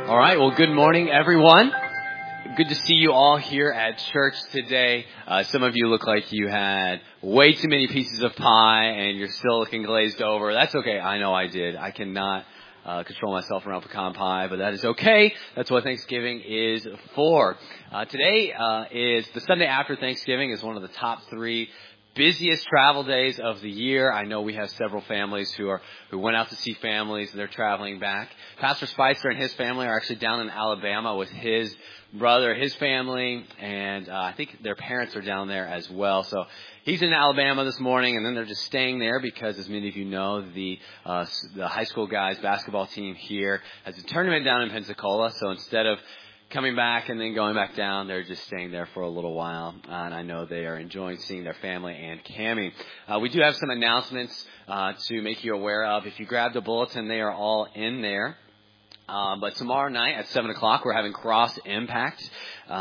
All right, well, good morning, everyone. Good to see you all here at church today. Some of you look like you had way too many pieces of pie and you're still looking glazed over. That's okay. I know I did. I cannot control myself around pecan pie, but that is okay. That's what Thanksgiving is for. Today is the Sunday after Thanksgiving, is one of the top 3 busiest travel days of the year. I know we have several families who went out to see families and they're traveling back. Pastor Spicer and his family are actually down in Alabama with his brother, his family, and I think their parents are down there as well. So he's in Alabama this morning, and then they're just staying there because, as many of you know, the high school guys basketball team here has a tournament down in Pensacola. So instead of coming back and then going back down, they're just staying there for a little while, and I know they are enjoying seeing their family and Cammie. We do have some announcements to make you aware of. If you grabbed a bulletin, they are all in there. But tomorrow night at 7 o'clock, we're having Cross Impact. So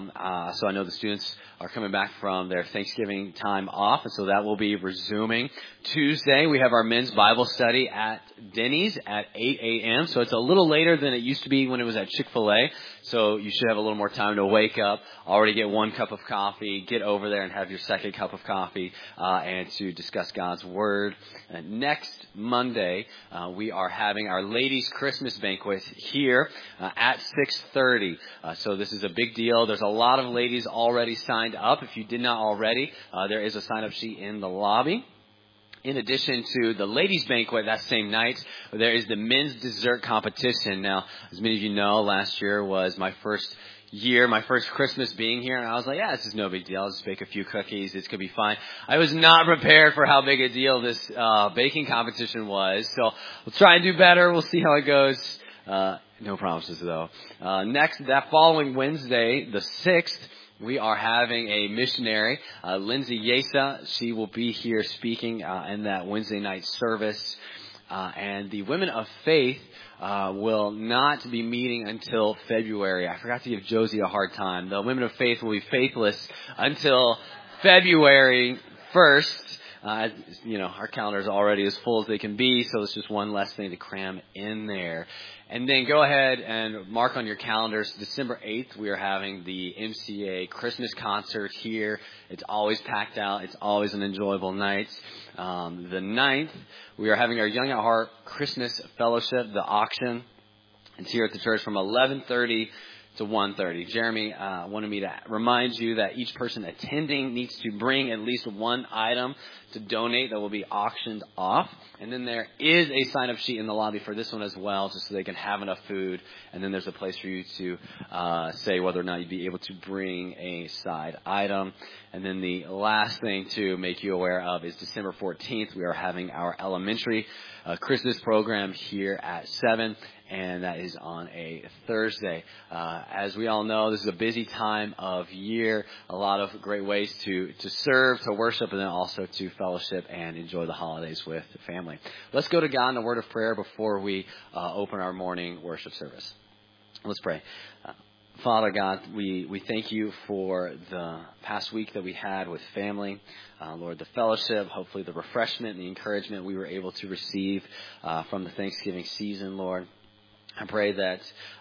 I know the students are coming back from their Thanksgiving time off, and so that will be resuming. Tuesday, we have our men's Bible study at Denny's at 8 a.m. So it's a little later than it used to be when it was at Chick-fil-A. So you should have a little more time to wake up, already get 1 cup of coffee, get over there and have your 2nd cup of coffee, and to discuss God's Word. Next Monday, we are having our ladies' Christmas banquet here at 6:30. So this is a big deal. There's a lot of ladies already signed up. If you did not already, there is a sign-up sheet in the lobby. In addition to the ladies' banquet that same night, there is the men's dessert competition. Now, as many of you know, last year was my first Christmas being here, and I was like, yeah, this is no big deal. I'll just bake a few cookies. It's going to be fine. I was not prepared for how big a deal this baking competition was, so we'll try and do better. We'll see how it goes. No promises, though. That following Wednesday, the 6th, we are having a missionary, Lindsay Yesa. She will be here speaking in that Wednesday night service. And the Women of Faith will not be meeting until February. I forgot to give Josie a hard time. The Women of Faith will be faithless until February 1st. Our calendar is already as full as they can be, so it's just one less thing to cram in there. And then go ahead and mark on your calendars, December 8th, we are having the MCA Christmas concert here. It's always packed out. It's always an enjoyable night. The 9th, we are having our Young at Heart Christmas Fellowship, the auction. It's here at the church from 11:30 to 1:30. Jeremy wanted me to remind you that each person attending needs to bring at least 1 item to donate that will be auctioned off. And then there is a sign-up sheet in the lobby for this one as well, just so they can have enough food. And then there's a place for you to say whether or not you'd be able to bring a side item. And then the last thing to make you aware of is December 14th. We are having our elementary Christmas program here at 7. And that is on a Thursday. As we all know, this is a busy time of year. A lot of great ways to serve, to worship, and then also to fellowship and enjoy the holidays with the family. Let's go to God in a word of prayer before we open our morning worship service. Let's pray. Father God, we thank you for the past week that we had with family. Lord, the fellowship, hopefully the refreshment and the encouragement we were able to receive from the Thanksgiving season, Lord. I pray that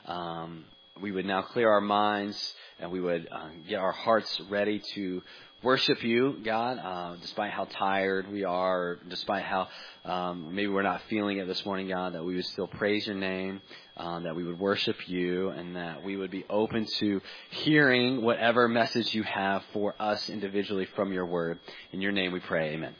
we would now clear our minds and we would get our hearts ready to worship you, God, despite how tired we are, despite how maybe we're not feeling it this morning, God, that we would still praise your name, that we would worship you, and that we would be open to hearing whatever message you have for us individually from your word. In your name we pray, amen.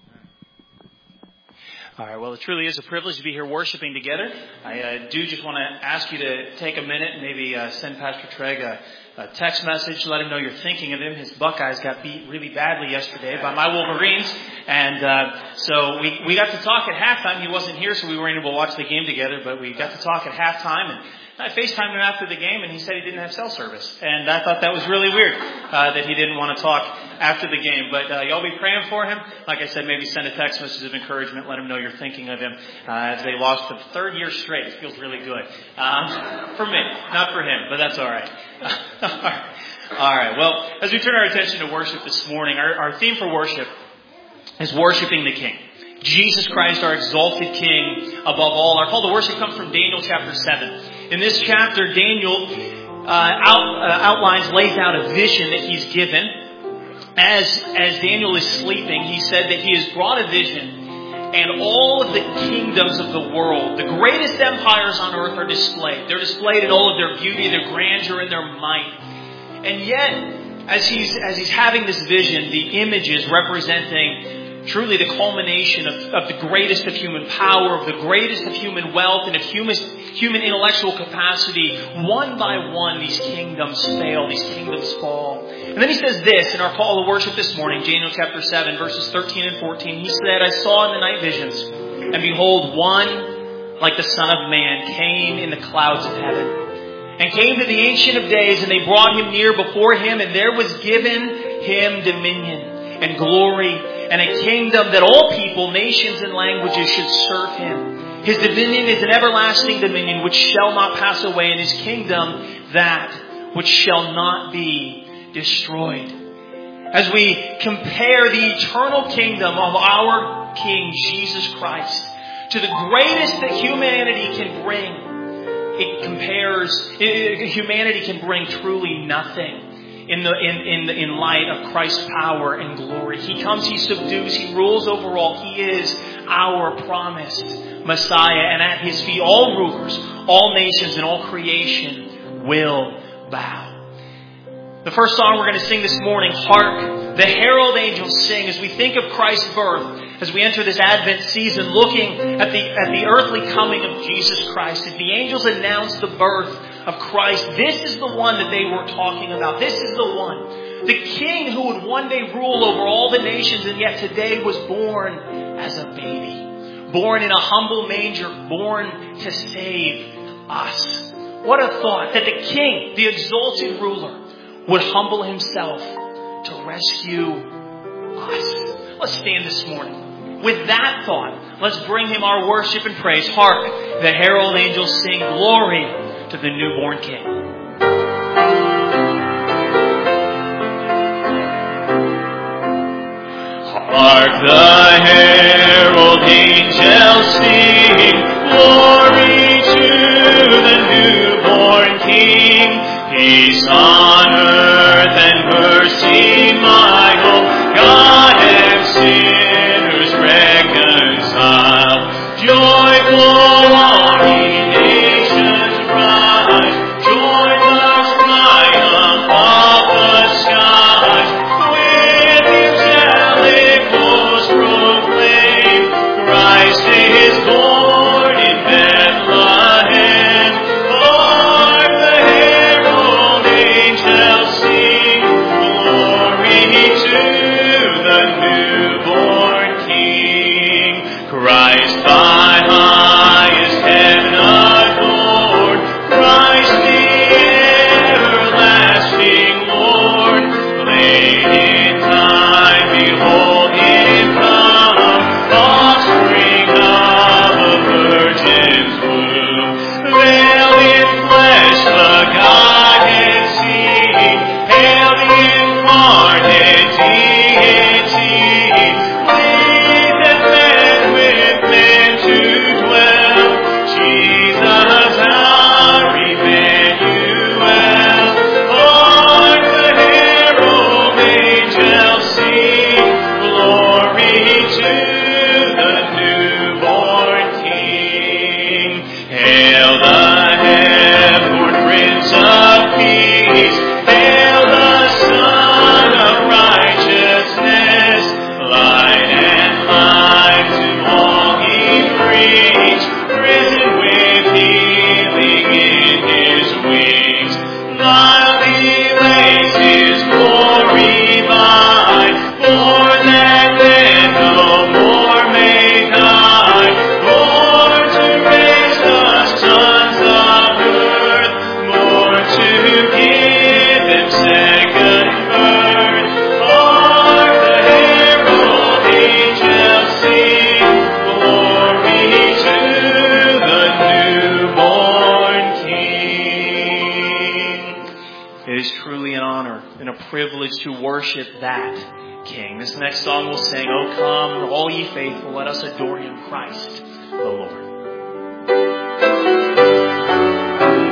All right, well, it truly is a privilege to be here worshiping together. I do just want to ask you to take a minute and maybe send Pastor Treg a text message, let him know you're thinking of him. His Buckeyes got beat really badly yesterday by my Wolverines, and so we got to talk at halftime. He wasn't here, so we weren't able to watch the game together, but we got to talk at halftime, and I FaceTimed him after the game, and he said he didn't have cell service. And I thought that was really weird that he didn't want to talk after the game. But y'all be praying for him. Like I said, maybe send a text message of encouragement. Let him know you're thinking of him as they lost the 3rd year straight. It feels really good. For me, not for him, but that's all right. All right. Well, as we turn our attention to worship this morning, our theme for worship is worshiping the King. Jesus Christ, our exalted King above all. Our call to worship comes from Daniel chapter 7. In this chapter, Daniel lays out a vision that he's given. As Daniel is sleeping, he said that he has brought a vision, and all of the kingdoms of the world, the greatest empires on earth, are displayed. They're displayed in all of their beauty, their grandeur, and their might. And yet, as he's having this vision, the images representing truly the culmination of the greatest of human power, of the greatest of human wealth, and of human intellectual capacity, one by one, these kingdoms fail, these kingdoms fall. And then he says this in our call to worship this morning, Daniel chapter 7, verses 13 and 14. He said, I saw in the night visions, and behold, one like the Son of Man came in the clouds of heaven, and came to the Ancient of Days, and they brought him near before him, and there was given him dominion and glory and a kingdom that all people, nations, and languages should serve him. His dominion is an everlasting dominion which shall not pass away, and his kingdom that which shall not be destroyed. As we compare the eternal kingdom of our King Jesus Christ to the greatest that humanity can bring, humanity can bring truly nothing in light of Christ's power and glory. He comes, he subdues, he rules over all. He is our promised Messiah, and at his feet all rulers, all nations, and all creation will bow. The first song we're going to sing this morning, Hark, the Herald Angels Sing, as we think of Christ's birth, as we enter this Advent season, looking at the earthly coming of Jesus Christ. As the angels announce the birth of Christ, this is the one that they were talking about. This is the one. The King who would one day rule over all the nations, and yet today was born as a baby. Born in a humble manger, born to save us. What a thought that the King, the exalted ruler, would humble himself to rescue us. Let's stand this morning. With that thought, let's bring him our worship and praise. Hark, the herald angels sing glory to the newborn King. Hark, the herald angels sing glory to the newborn King. Peace on earth and mercy mild, God and sinners reconciled. Joyful all ye nations rise, join the triumph of the skies. With angelic hosts proclaim, Christ is born in Bethlehem. Hark, the herald angels sing, glory to the newborn King. Christ by highest heaven adored, Christ the everlasting Lord. Late in time, behold him come, offspring of a virgin's womb. Veiled in flesh, the Godhead seen, hail the incarnate deity. Pleased men with men to dwell, Jesus our Emmanuel. Hark, the herald angels sing, glory to the newborn King. Hail the heavenward Prince of Peace, hail the Son of Righteousness. Light and life to all he brings, risen with healing in his wings. Mildly lays his glory by, for that men no more may die. Born to raise the sons of earth, born to give them second birth. Hark, the herald angels sing, glory to the newborn King. It is truly an honor and a privilege to worship that King. This next song we'll sing, O come, all ye faithful, let us adore him, Christ the Lord.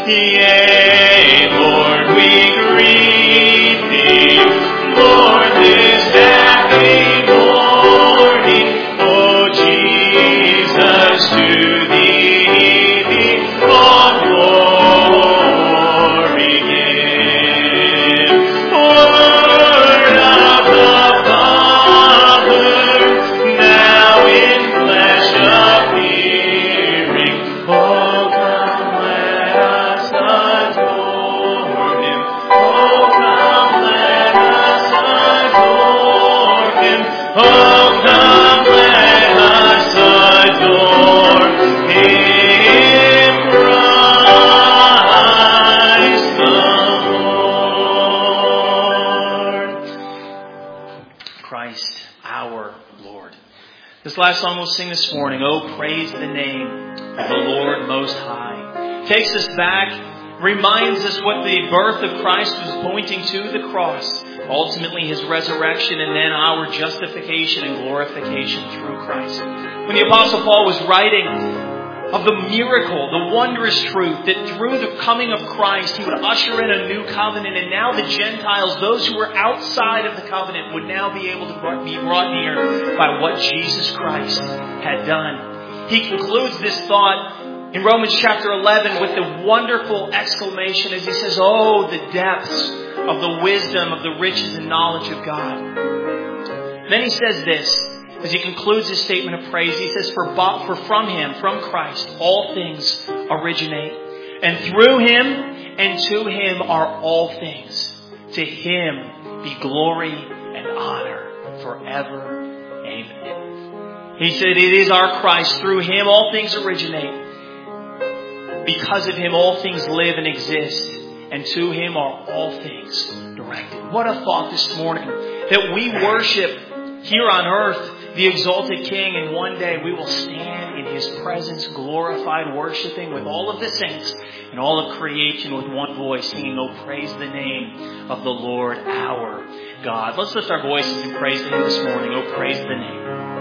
Yea, Lord, we greet Thee, Lord, this happy morning. O Jesus, to Thee all glory give. Word of the Father, now in flesh appearing. Oh, come, let us adore Him. Oh, come, let us adore Him. Oh, come, let us adore Him, Christ the Lord. Christ, our Lord. This last song we'll sing this morning, Oh, praise the name of the Lord Most High, takes us back, reminds us what the birth of Christ was pointing to, the cross, ultimately His resurrection, and then our justification and glorification through Christ. When the Apostle Paul was writing of the miracle, the wondrous truth that through the coming of Christ, He would usher in a new covenant, and now the Gentiles, those who were outside of the covenant, would now be able to be brought near by what Jesus Christ had done. He concludes this thought in Romans chapter 11 with the wonderful exclamation as he says, oh, the depths of the wisdom, of the riches and knowledge of God. And then he says this, as he concludes his statement of praise, he says, for from Him, from Christ, all things originate. And through Him and to Him are all things. To Him be glory and honor forever. Amen. He said, it is our Christ. Through Him all things originate. Because of Him all things live and exist. And to Him are all things directed. What a thought this morning. That we worship here on earth the exalted King, and one day we will stand in His presence, glorified, worshiping with all of the saints and all of creation with one voice, singing, oh, praise the name of the Lord our God. Let's lift our voices and praise Him this morning. Oh, praise the name.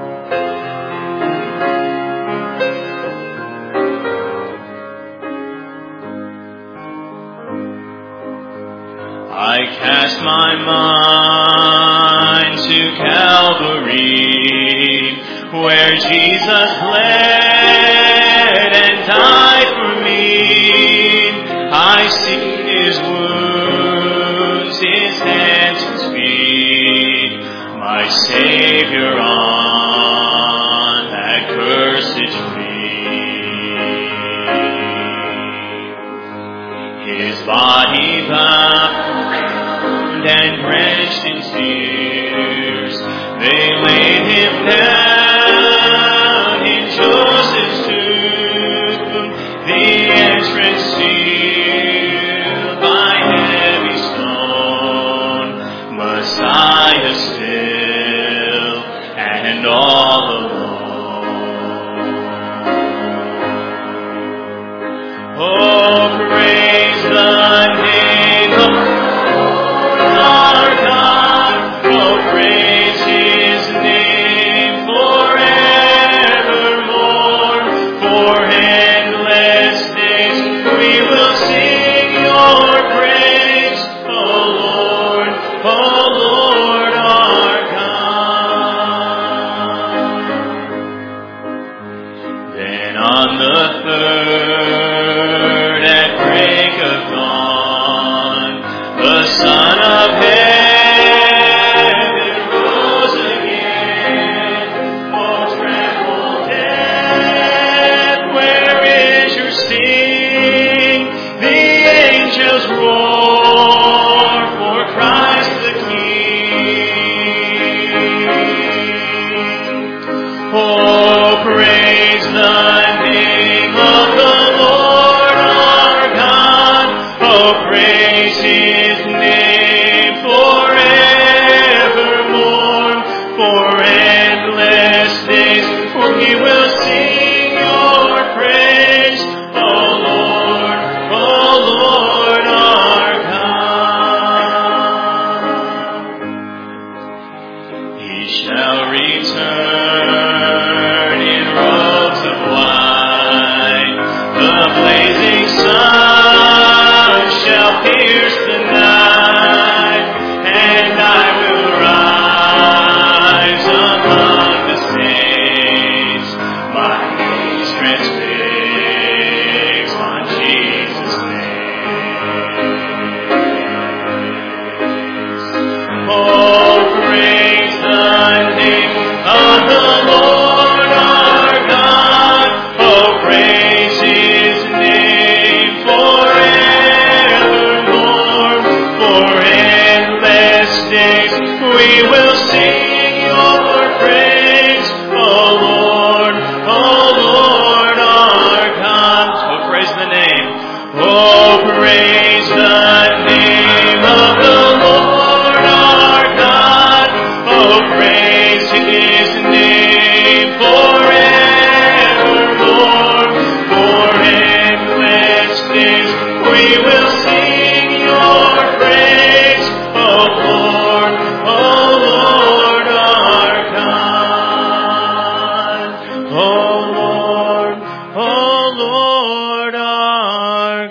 I cast my mind to Calvary, where Jesus bled and died for me. I see His wounds, His hands, His feet, my Savior on that cursed tree. His body bound and drenched in tears, they laid Him down in Joseph's tomb, the entrance sealed by heavy stone, Messiah still and all alone. Oh, praise the name of our God, oh, praise His name forevermore. For endless days we will sing Your praise, oh Lord, our God. Then on the third at break of dawn, the Son of Heaven rose again. Oh, tremble death, where is your sting? The angels roar for Christ the King. Oh, praise the name of the Lord. Lord our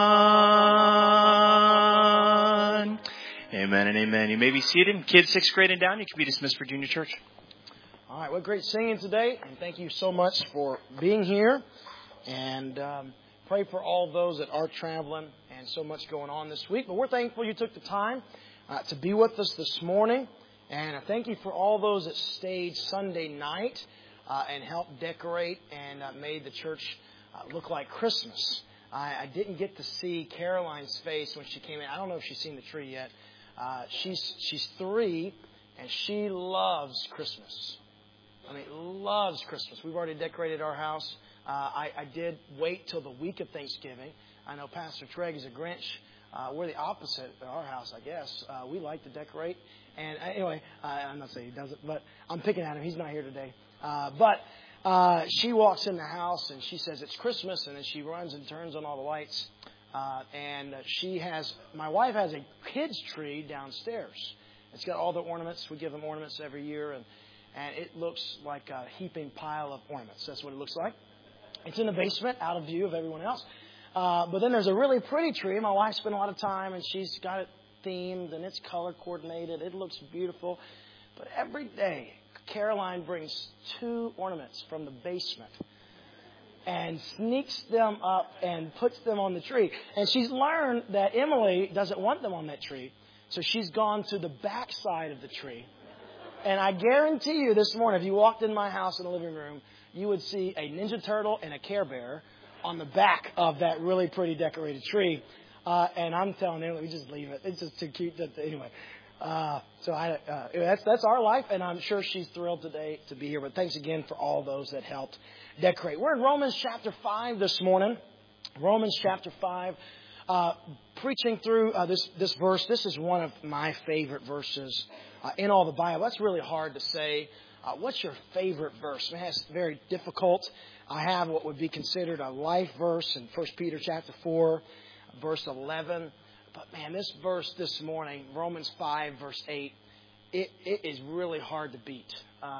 God. Amen and amen. You may be seated. Kids 6th grade and down, you can be dismissed for junior church. All right, well, great singing today, and thank you so much for being here. And pray for all those that are traveling and so much going on this week. But we're thankful you took the time to be with us this morning. And I thank you for all those that stayed Sunday night and helped decorate and made the church look like Christmas. I didn't get to see Caroline's face when she came in. I don't know if she's seen the tree yet. She's 3, and she loves Christmas. I mean, loves Christmas. We've already decorated our house. I did wait till the week of Thanksgiving. I know Pastor Treg is a Grinch. We're the opposite at our house, I guess. We like to decorate. And anyway, I'm not saying he doesn't, but I'm picking at him. He's not here today. But she walks in the house and she says, it's Christmas. And then she runs and turns on all the lights. And my wife has a kid's tree downstairs. It's got all the ornaments. We give them ornaments every year. And it looks like a heaping pile of ornaments. That's what it looks like. It's in the basement, out of view of everyone else. But then there's a really pretty tree. My wife spent a lot of time, and she's got it themed, and it's color coordinated. It looks beautiful. But every day, Caroline brings 2 ornaments from the basement and sneaks them up and puts them on the tree. And she's learned that Emily doesn't want them on that tree. So she's gone to the back side of the tree. And I guarantee you this morning, if you walked in my house in the living room, you would see a Ninja Turtle and a Care Bear on the back of that really pretty decorated tree. And I'm telling you, we just leave it. It's just too cute. Anyway, that's our life, and I'm sure she's thrilled today to be here. But thanks again for all those that helped decorate. We're in Romans chapter 5 this morning. Romans chapter 5. Preaching through this verse. This is one of my favorite verses in all the Bible. That's really hard to say. What's your favorite verse? Man, it's very difficult. I have what would be considered a life verse in 1 Peter chapter 4, verse 11. But man, this verse this morning, Romans 5, verse 8, it is really hard to beat.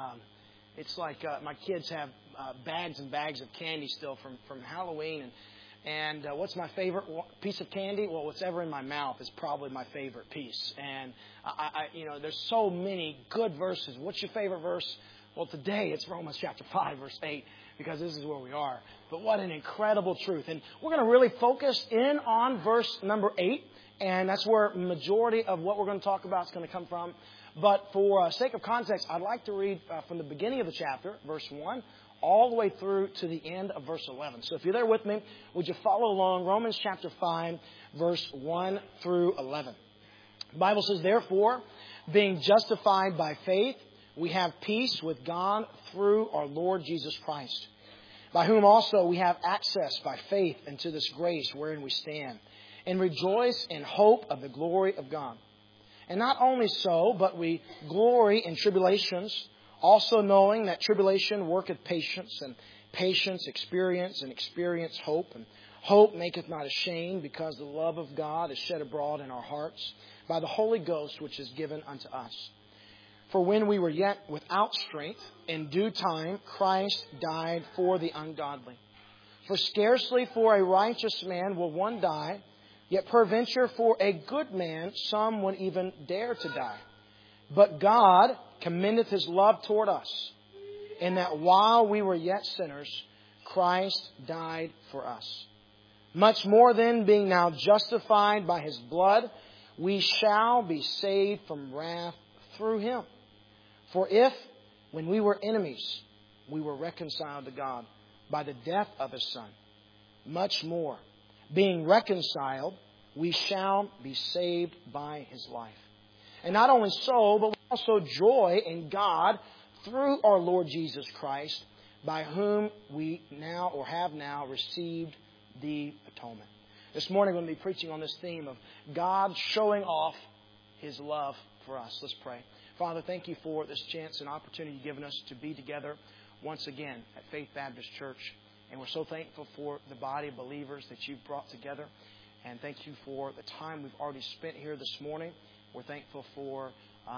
It's like my kids have bags and bags of candy still from Halloween. And what's my favorite piece of candy? Well, what's ever in my mouth is probably my favorite piece. And there's so many good verses. What's your favorite verse? Well, today it's Romans chapter 5, verse 8, because this is where we are. But what an incredible truth. And we're going to really focus in on verse number 8. And that's where the majority of what we're going to talk about is going to come from. But for sake of context, I'd like to read from the beginning of the chapter, verse 1, all the way through to the end of verse 11. So if you're there with me, would you follow along? Romans chapter 5, verse 1 through 11. The Bible says, therefore, being justified by faith, we have peace with God through our Lord Jesus Christ, by whom also we have access by faith into this grace wherein we stand, and rejoice in hope of the glory of God. And not only so, but we glory in tribulations, also knowing that tribulation worketh patience, and patience experience, and experience hope. And hope maketh not ashamed, because the love of God is shed abroad in our hearts by the Holy Ghost, which is given unto us. For when we were yet without strength, in due time Christ died for the ungodly. For scarcely for a righteous man will one die, yet peradventure for a good man some would even dare to die. But God commendeth His love toward us, in that while we were yet sinners, Christ died for us. Much more then, being now justified by His blood, we shall be saved from wrath through Him. For if, when we were enemies, we were reconciled to God by the death of His Son, much more, being reconciled, we shall be saved by His life. And not only so, but we also joy in God through our Lord Jesus Christ, by whom we now or have now received the atonement. This morning we're going to be preaching on this theme of God showing off His love for us. Let's pray. Father, thank you for this chance and opportunity you've given us to be together once again at Faith Baptist Church. And we're so thankful for the body of believers that you've brought together. And thank you for the time we've already spent here this morning. We're thankful for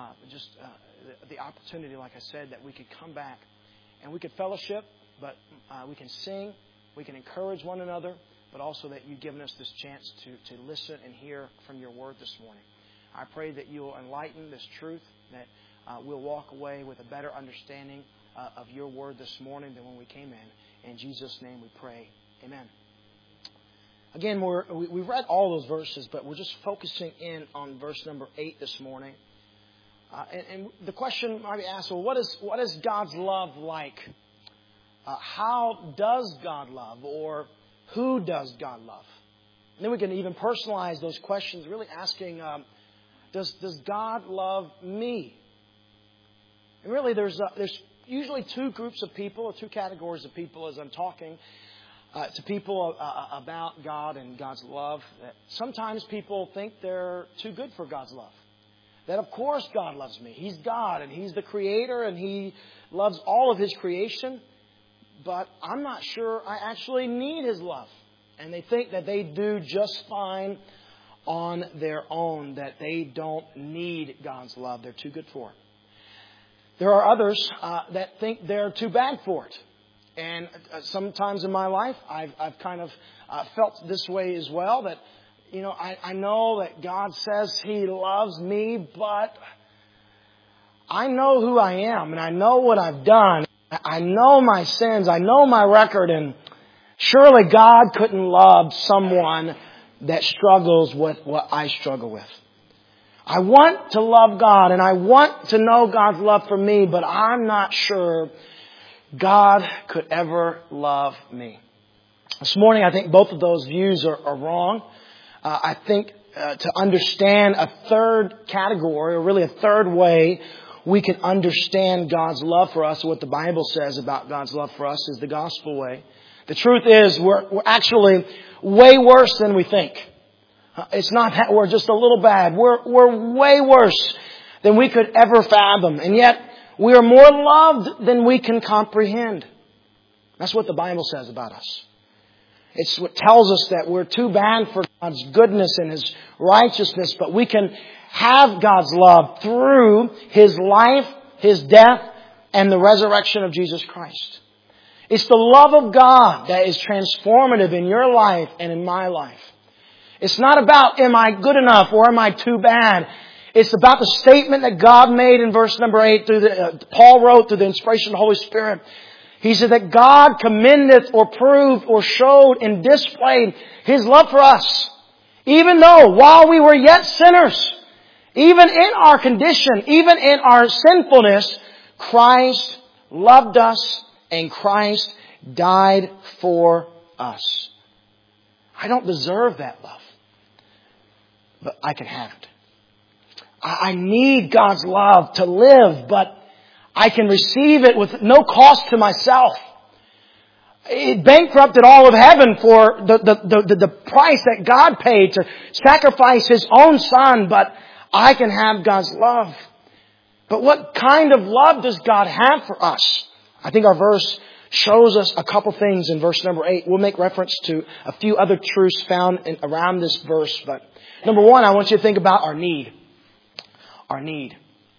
the opportunity, like I said, that we could come back and we could fellowship, but we can sing we can encourage one another, but also that you've given us this chance to listen and hear from your word this morning. I pray that you will enlighten this truth, that we'll walk away with a better understanding of your word this morning than when we came in. In Jesus' name we pray. Amen. Again, we read all those verses, but we're just focusing in on verse number 8 this morning. And the question might be asked, well, what is God's love like? How does God love? Or who does God love? And then we can even personalize those questions, really asking, does God love me? And really, there's usually two groups of people, or two categories of people as I'm talking to people about God and God's love. Sometimes people think they're too good for God's love. That of course God loves me. He's God and He's the Creator and He loves all of His creation. But I'm not sure I actually need His love. And they think that they do just fine on their own, that they don't need God's love. They're too good for it. There are others that think they're too bad for it. And sometimes in my life, I've kind of felt this way as well, that, you know, I know that God says He loves me, but I know who I am and I know what I've done. I know my sins. I know my record. And surely God couldn't love someone that struggles with what I struggle with. I want to love God and I want to know God's love for me, but I'm not sure God could ever love me. This morning, I think both of those views are wrong. I think to understand a third category, or really a third way we can understand God's love for us, what the Bible says about God's love for us, is the gospel way. The truth is, we're actually way worse than we think. It's not that we're just a little bad. We're way worse than we could ever fathom. And yet, we are more loved than we can comprehend. That's what the Bible says about us. It's what tells us that we're too bad for God's goodness and His righteousness, but we can have God's love through His life, His death, and the resurrection of Jesus Christ. It's the love of God that is transformative in your life and in my life. It's not about, am I good enough or am I too bad? It's about the statement that God made in verse number 8, Paul wrote through the inspiration of the Holy Spirit. He said that God commendeth or proved or showed and displayed His love for us. Even though while we were yet sinners, even in our condition, even in our sinfulness, Christ loved us and Christ died for us. I don't deserve that love, but I can have it. I need God's love to live, but I can receive it with no cost to myself. It bankrupted all of heaven for the price that God paid to sacrifice His own Son, but I can have God's love. But what kind of love does God have for us? I think our verse shows us a couple things in verse number 8. We'll make reference to a few other truths found around this verse. But number one, I want you to think about our need. Our need.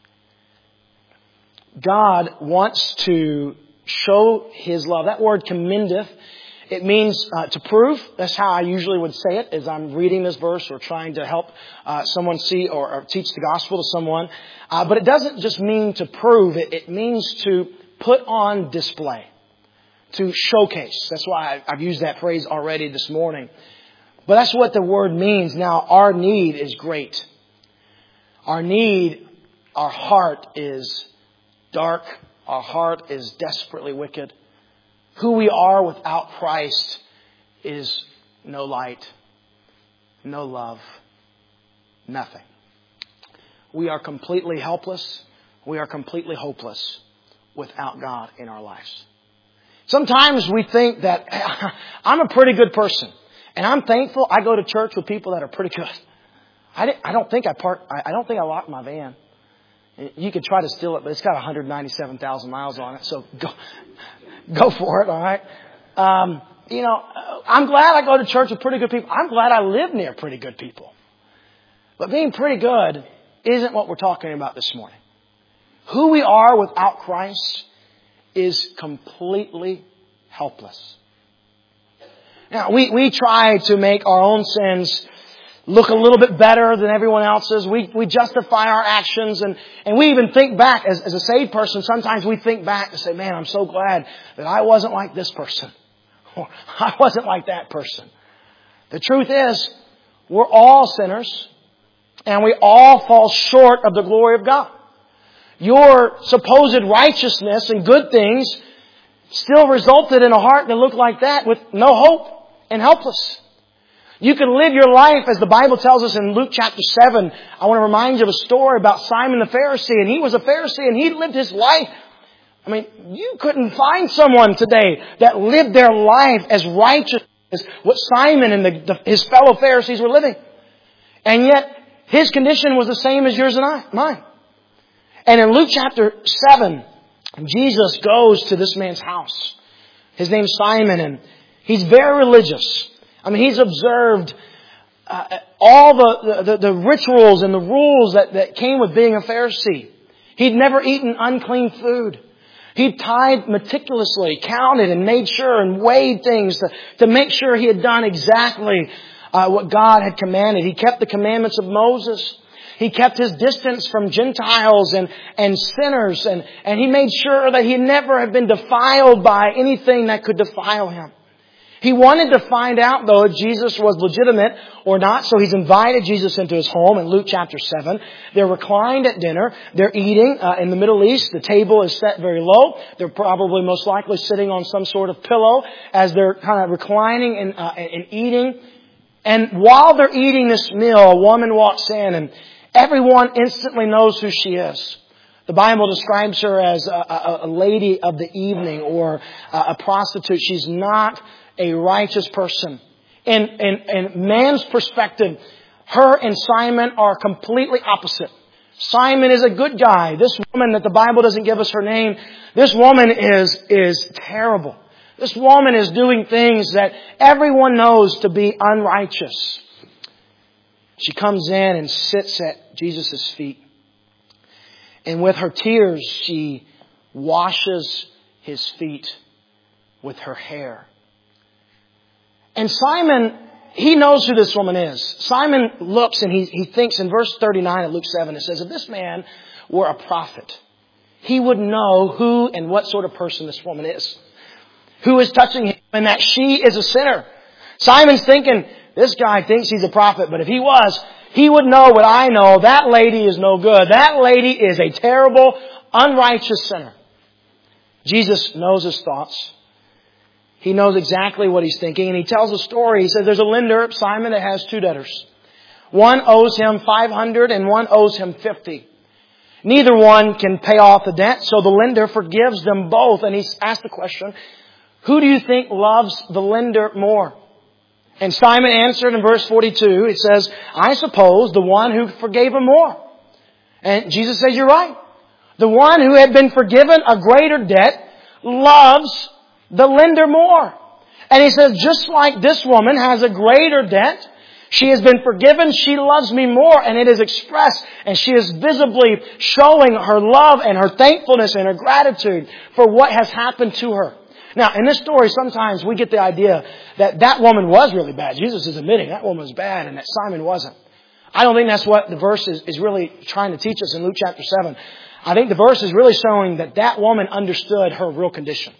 God wants to show His love. That word commendeth, it means to prove. That's how I usually would say it as I'm reading this verse or trying to help someone see or teach the gospel to someone. But it doesn't just mean to prove. It means to put on display, to showcase. That's why I've used that phrase already this morning. But that's what the word means. Now, our need is great. Our need, our heart is dark. Our heart is desperately wicked. Who we are without Christ is no light, no love, nothing. We are completely helpless. We are completely hopeless without God in our lives. Sometimes we think that I'm a pretty good person, and I'm thankful I go to church with people that are pretty good. I don't think I locked my van. You could try to steal it, but it's got 197,000 miles on it, so go for it, all right? I'm glad I go to church with pretty good people. I'm glad I live near pretty good people. But being pretty good isn't what we're talking about this morning. Who we are without Christ is completely helpless. Now, we try to make our own sins look a little bit better than everyone else's. We justify our actions, and we even think back, as a saved person, sometimes we think back and say, man, I'm so glad that I wasn't like this person. Or I wasn't like that person. The truth is, we're all sinners, and we all fall short of the glory of God. Your supposed righteousness and good things still resulted in a heart that looked like that with no hope and helpless. You can live your life, as the Bible tells us in Luke chapter 7. I want to remind you of a story about Simon the Pharisee. And he was a Pharisee and he lived his life. I mean, you couldn't find someone today that lived their life as righteous as what Simon and his fellow Pharisees were living. And yet, his condition was the same as yours and mine. And in Luke chapter 7, Jesus goes to this man's house. His name's Simon, and he's very religious. I mean, he's observed all the rituals and the rules that came with being a Pharisee. He'd never eaten unclean food. He tithed meticulously, counted and made sure and weighed things to make sure he had done exactly what God had commanded. He kept the commandments of Moses. He kept his distance from Gentiles and sinners. And he made sure that he never had been defiled by anything that could defile him. He wanted to find out, though, if Jesus was legitimate or not, so he's invited Jesus into his home in Luke chapter 7. They're reclined at dinner. They're eating. In the Middle East, the table is set very low. They're probably most likely sitting on some sort of pillow as they're kind of reclining and eating. And while they're eating this meal, a woman walks in, and everyone instantly knows who she is. The Bible describes her as a lady of the evening or a prostitute. She's not a righteous person. In man's perspective, her and Simon are completely opposite. Simon is a good guy. This woman that the Bible doesn't give us her name, this woman is terrible. This woman is doing things that everyone knows to be unrighteous. She comes in and sits at Jesus' feet. And with her tears, she washes his feet with her hair. And Simon, he knows who this woman is. Simon looks and he thinks in verse 39 of Luke 7, it says, if this man were a prophet, he would know who and what sort of person this woman is. Who is touching him and that she is a sinner. Simon's thinking, this guy thinks he's a prophet, but if he was, he would know what I know. That lady is no good. That lady is a terrible, unrighteous sinner. Jesus knows his thoughts. He knows exactly what he's thinking, and he tells a story. He says there's a lender, Simon, that has two debtors. One owes him 500 and one owes him 50. Neither one can pay off the debt, so the lender forgives them both. And he's asked the question, who do you think loves the lender more? And Simon answered in verse 42, it says, I suppose the one who forgave him more. And Jesus says, you're right. The one who had been forgiven a greater debt loves the lender more. And he says, just like this woman has a greater debt, she has been forgiven, she loves me more, and it is expressed, and she is visibly showing her love and her thankfulness and her gratitude for what has happened to her. Now, in this story, sometimes we get the idea that woman was really bad. Jesus is admitting that woman was bad and that Simon wasn't. I don't think that's what the verse is really trying to teach us in Luke chapter 7. I think the verse is really showing that woman understood her real condition.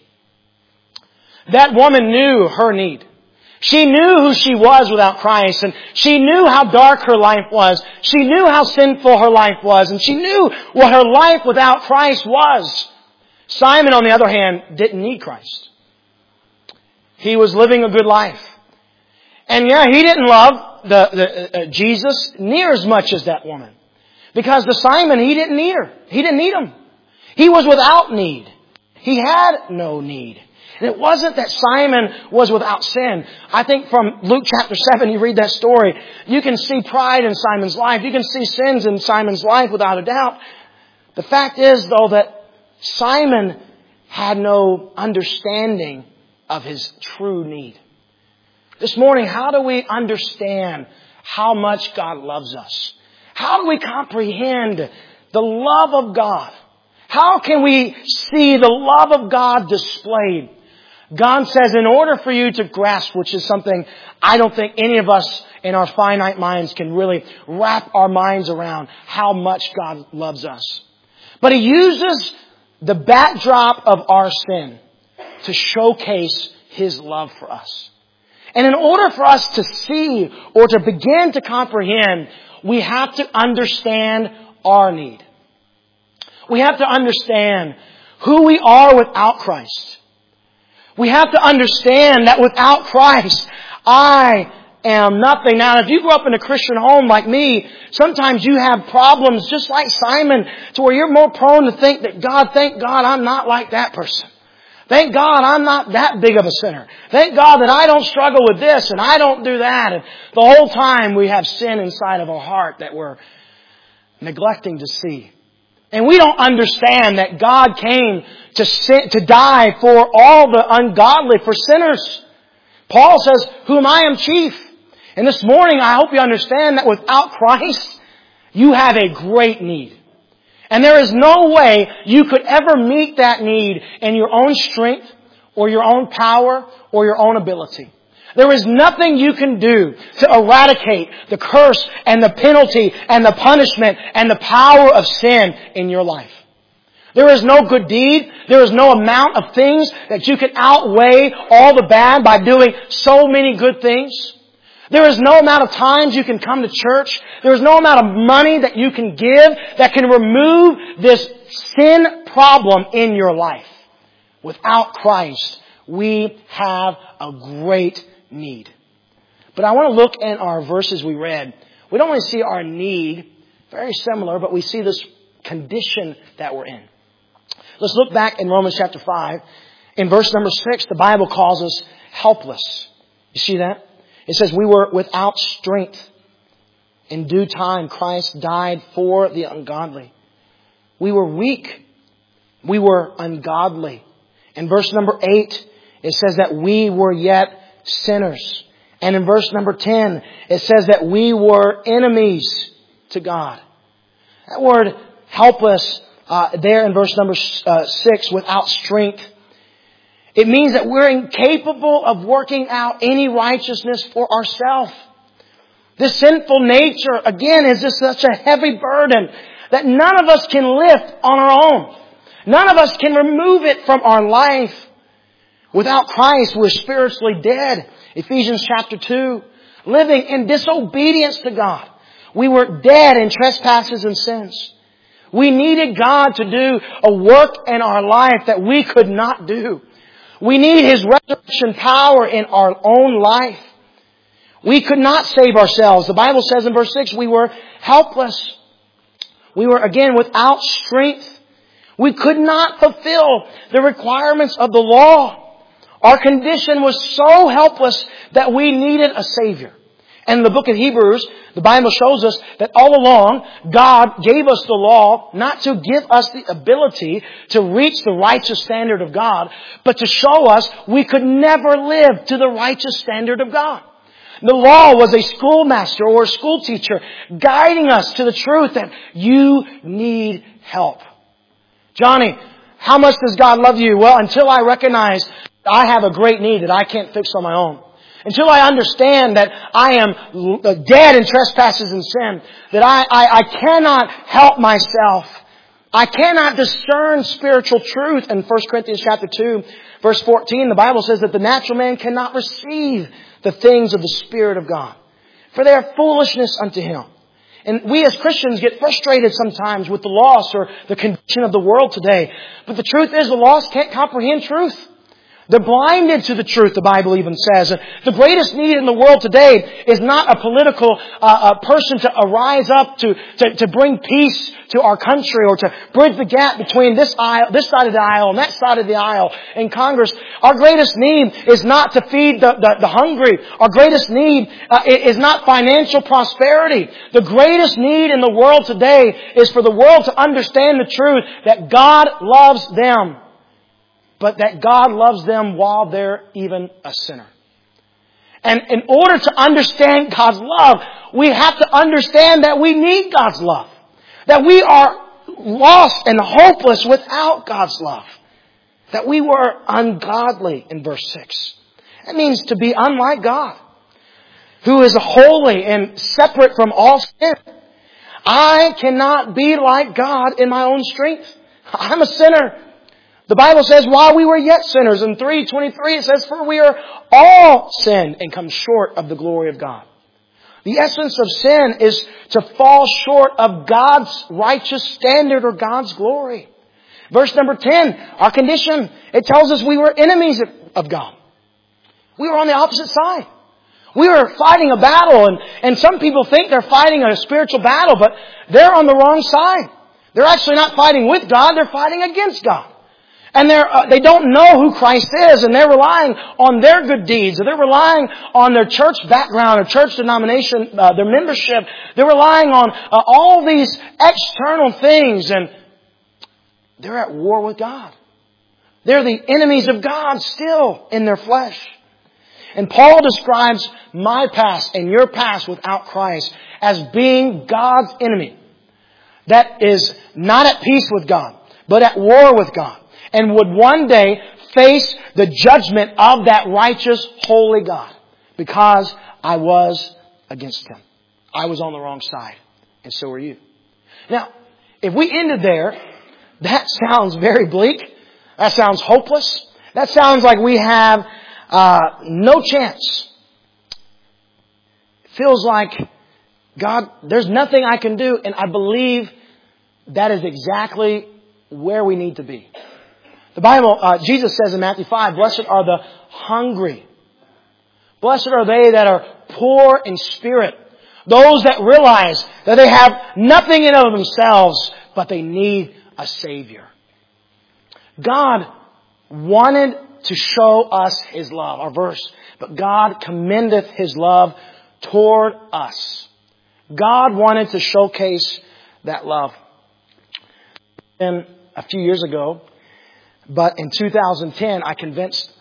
That woman knew her need. She knew who she was without Christ, and she knew how dark her life was. She knew how sinful her life was, and she knew what her life without Christ was. Simon, on the other hand, didn't need Christ. He was living a good life. And yeah, he didn't love Jesus near as much as that woman. Because the Simon, he didn't need her. He didn't need him. He was without need. He had no need. And it wasn't that Simon was without sin. I think from Luke chapter 7, you read that story, you can see pride in Simon's life. You can see sins in Simon's life without a doubt. The fact is, though, that Simon had no understanding of his true need. This morning, how do we understand how much God loves us? How do we comprehend the love of God? How can we see the love of God displayed? God says in order for you to grasp, which is something I don't think any of us in our finite minds can really wrap our minds around how much God loves us. But He uses the backdrop of our sin to showcase His love for us. And in order for us to see or to begin to comprehend, we have to understand our need. We have to understand who we are without Christ. We have to understand that without Christ, I am nothing. Now, if you grew up in a Christian home like me, sometimes you have problems just like Simon to where you're more prone to think that thank God I'm not like that person. Thank God I'm not that big of a sinner. Thank God that I don't struggle with this and I don't do that. And the whole time we have sin inside of our heart that we're neglecting to see. And we don't understand that God came to die for all the ungodly, for sinners. Paul says, whom I am chief. And this morning I hope you understand that without Christ, you have a great need. And there is no way you could ever meet that need in your own strength or your own power or your own ability. There is nothing you can do to eradicate the curse and the penalty and the punishment and the power of sin in your life. There is no good deed. There is no amount of things that you can outweigh all the bad by doing so many good things. There is no amount of times you can come to church. There is no amount of money that you can give that can remove this sin problem in your life. Without Christ, we have a great need. But I want to look in our verses we read. We don't only see our need, very similar, but we see this condition that we're in. Let's look back in Romans chapter 5. In verse number 6, the Bible calls us helpless. You see that? It says we were without strength. In due time, Christ died for the ungodly. We were weak. We were ungodly. In verse number 8, it says that we were yet sinners. And in verse number 10, it says that we were enemies to God. That word helpless there in verse number 6, without strength, it means that we're incapable of working out any righteousness for ourselves. This sinful nature, again, is just such a heavy burden that none of us can lift on our own. None of us can remove it from our life. Without Christ, we're spiritually dead. Ephesians chapter 2, living in disobedience to God. We were dead in trespasses and sins. We needed God to do a work in our life that we could not do. We need His resurrection power in our own life. We could not save ourselves. The Bible says in verse 6, we were helpless. We were, again, without strength. We could not fulfill the requirements of the law. Our condition was so helpless that we needed a Savior. And in the book of Hebrews, the Bible shows us that all along, God gave us the law not to give us the ability to reach the righteous standard of God, but to show us we could never live to the righteous standard of God. The law was a schoolmaster or a school teacher guiding us to the truth that you need help. Johnny, how much does God love you? Well, until I recognize I have a great need that I can't fix on my own. Until I understand that I am dead in trespasses and sin, that I cannot help myself. I cannot discern spiritual truth. In 1 Corinthians chapter 2, verse 14, the Bible says that the natural man cannot receive the things of the Spirit of God, for they are foolishness unto him. And we as Christians get frustrated sometimes with the loss or the condition of the world today. But the truth is the lost can't comprehend truth. They're blinded to the truth, the Bible even says. The greatest need in the world today is not a political person to arise up to bring peace to our country or to bridge the gap between this side of the aisle and that side of the aisle in Congress. Our greatest need is not to feed the hungry. Our greatest need is not financial prosperity. The greatest need in the world today is for the world to understand the truth that God loves them. But that God loves them while they're even a sinner. And in order to understand God's love, we have to understand that we need God's love. That we are lost and hopeless without God's love. That we were ungodly in verse 6. That means to be unlike God, who is holy and separate from all sin. I cannot be like God in my own strength. I'm a sinner. The Bible says, while we were yet sinners, in 3:23 it says, for we are all sinned and come short of the glory of God. The essence of sin is to fall short of God's righteous standard or God's glory. Verse number 10, our condition, it tells us we were enemies of God. We were on the opposite side. We were fighting a battle, and some people think they're fighting a spiritual battle, but they're on the wrong side. They're actually not fighting with God, they're fighting against God. And they don't know who Christ is, and they're relying on their good deeds, or they're relying on their church background or church denomination, their membership. They're relying on all these external things, and they're at war with God. They're the enemies of God still in their flesh. And Paul describes my past and your past without Christ as being God's enemy. That is not at peace with God, but at war with God. And would one day face the judgment of that righteous, holy God. Because I was against Him. I was on the wrong side. And so were you. Now, if we ended there, that sounds very bleak. That sounds hopeless. That sounds like we have no chance. It feels like, God, there's nothing I can do. And I believe that is exactly where we need to be. The Bible, Jesus says in Matthew 5, blessed are the hungry. Blessed are they that are poor in spirit. Those that realize that they have nothing in of themselves, but they need a Savior. God wanted to show us His love, our verse. But God commendeth His love toward us. God wanted to showcase that love. And a few years ago, but in 2010, I convinced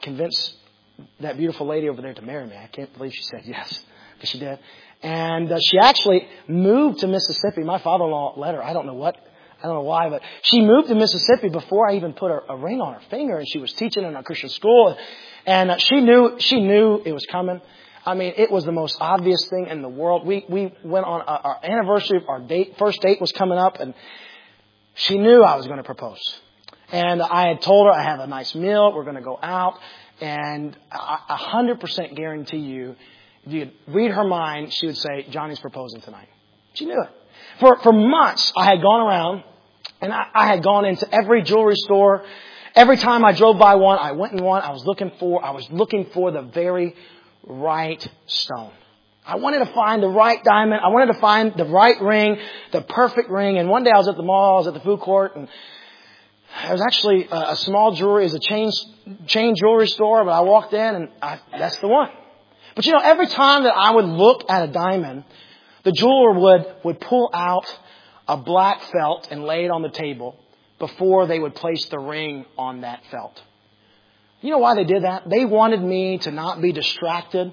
that beautiful lady over there to marry me. I can't believe she said yes, but she did. And she actually moved to Mississippi. My father-in-law let her. I don't know why, but she moved to Mississippi before I even put a ring on her finger. And she was teaching in a Christian school, and she knew it was coming. I mean, it was the most obvious thing in the world. We went on our anniversary. Our first date was coming up, and she knew I was going to propose. And I had told her I have a nice meal. We're going to go out. And I 100% guarantee you, if you read her mind, she would say, Johnny's proposing tonight. She knew it. For months, I had gone around and I had gone into every jewelry store. Every time I drove by one, I went in one. I was looking for the very right stone. I wanted to find the right diamond. I wanted to find the right ring, the perfect ring. And one day I was at the mall, I was at the food court, and there was actually a small jewelry. It was a chain jewelry store, but I walked in and that's the one. But you know, every time that I would look at a diamond, the jeweler would pull out a black felt and lay it on the table before they would place the ring on that felt. You know why they did that? They wanted me to not be distracted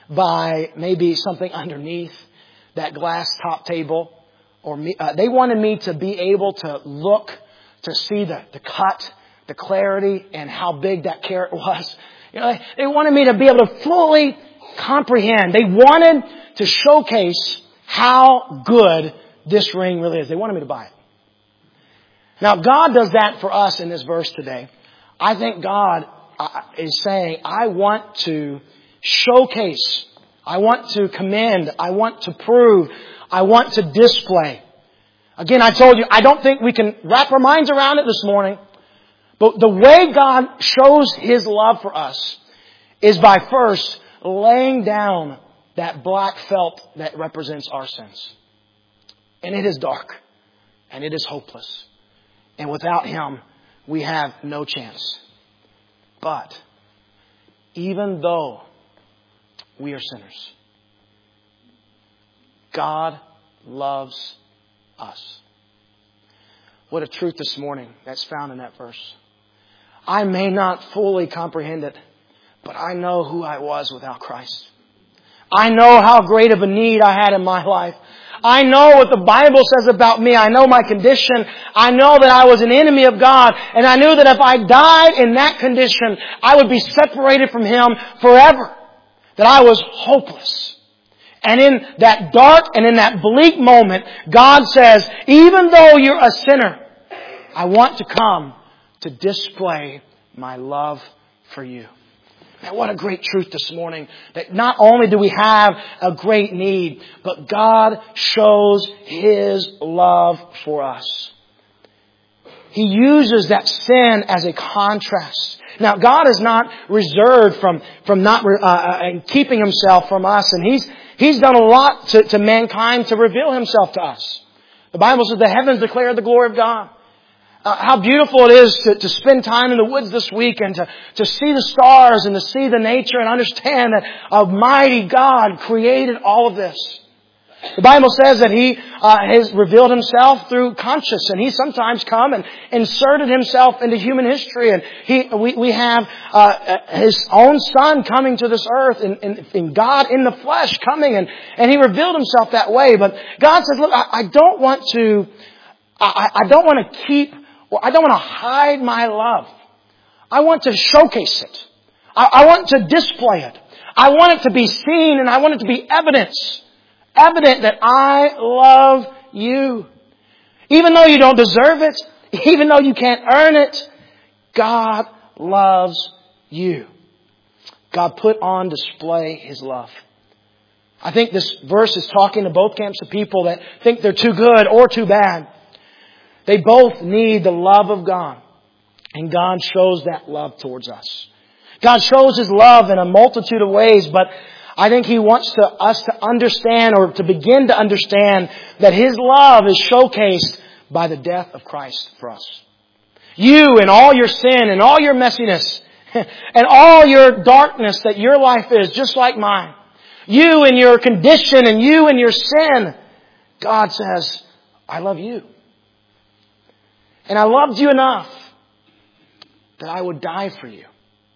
by maybe something underneath that glass top table. They wanted me to be able to look to see the cut, the clarity, and how big that carat was. You know, they wanted me to be able to fully comprehend. They wanted to showcase how good this ring really is. They wanted me to buy it. Now, God does that for us in this verse today. I think God is saying, I want to showcase, I want to commend, I want to prove, I want to display. Again, I told you, I don't think we can wrap our minds around it this morning. But the way God shows His love for us is by first laying down that black felt that represents our sins. And it is dark. And it is hopeless. And without Him, we have no chance. But even though we are sinners, God loves us. What a truth this morning that's found in that verse. I may not fully comprehend it, but I know who I was without Christ. I know how great of a need I had in my life. I know what the Bible says about me. I know my condition. I know that I was an enemy of God. And I knew that if I died in that condition, I would be separated from Him forever. That I was hopeless. And in that dark and in that bleak moment, God says, even though you're a sinner, I want to come to display my love for you. Man, what a great truth this morning. That not only do we have a great need, but God shows His love for us. He uses that sin as a contrast. Now, God is not reserved from not keeping Himself from us. And He's done a lot to mankind to reveal Himself to us. The Bible says the heavens declare the glory of God. How beautiful it is to spend time in the woods this week and to see the stars and to see the nature and understand that a mighty God created all of this. The Bible says that He has revealed Himself through conscience, and He sometimes come and inserted Himself into human history. And we have His own Son coming to this earth, and God in the flesh coming, and He revealed Himself that way. But God says, look, I don't want to hide my love. I want to showcase it. I want to display it. I want it to be seen, and I want it to be evidence that I love you. Even though you don't deserve it, even though you can't earn it, God loves you. God put on display His love. I think this verse is talking to both camps of people that think they're too good or too bad. They both need the love of God. And God shows that love towards us. God shows His love in a multitude of ways, but I think He wants us to understand, or to begin to understand, that His love is showcased by the death of Christ for us. You and all your sin and all your messiness and all your darkness that your life is, just like mine. You and your condition and you and your sin. God says, I love you. And I loved you enough that I would die for you.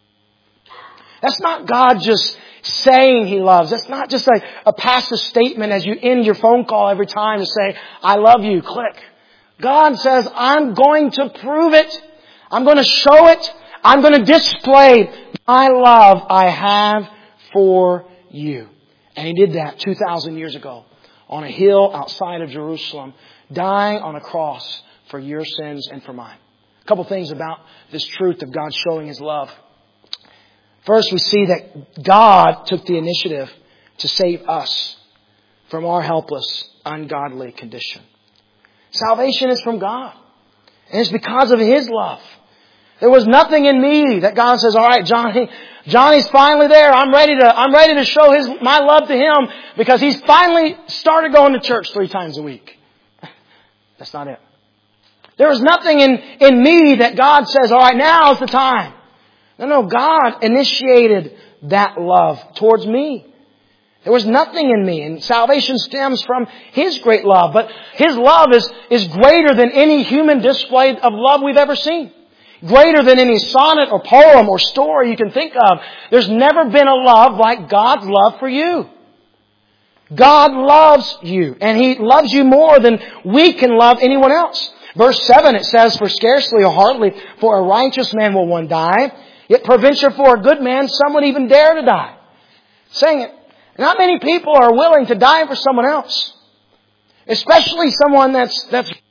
That's not God just saying He loves. That's not just a passive statement as you end your phone call every time to say, I love you, click. God says, I'm going to prove it. I'm going to show it. I'm going to display my love I have for you. And He did that 2,000 years ago on a hill outside of Jerusalem, dying on a cross for your sins and for mine. A couple things about this truth of God showing His love. First, we see that God took the initiative to save us from our helpless, ungodly condition. Salvation is from God. And it's because of His love. There was nothing in me that God says, all right, Johnny's finally there. I'm ready to show my love to him because he's finally started going to church 3 times a week. That's not it. There was nothing in me that God says, all right, now's the time. No, God initiated that love towards me. There was nothing in me, and salvation stems from His great love. But His love is greater than any human display of love we've ever seen. Greater than any sonnet or poem or story you can think of. There's never been a love like God's love for you. God loves you, and He loves you more than we can love anyone else. Verse 7, it says, for scarcely or hardly for a righteous man will one die, yet peradventure for a good man some would even dare to die. Saying it, not many people are willing to die for someone else. Especially someone that's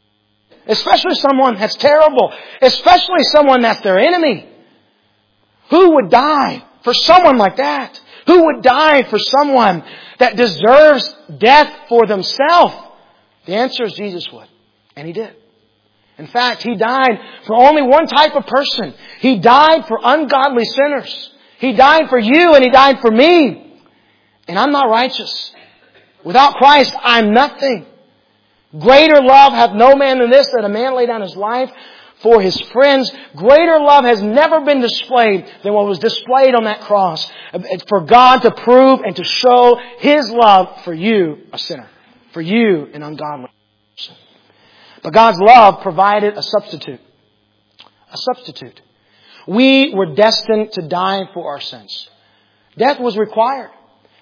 terrible. Especially someone that's their enemy. Who would die for someone like that? Who would die for someone that deserves death for themselves? The answer is Jesus would. And He did. In fact, He died for only one type of person. He died for ungodly sinners. He died for you and He died for me. And I'm not righteous. Without Christ, I'm nothing. Greater love hath no man than this, that a man lay down his life for his friends. Greater love has never been displayed than what was displayed on that cross. For God to prove and to show His love for you, a sinner. For you, an ungodly person. But God's love provided a substitute. A substitute. We were destined to die for our sins. Death was required.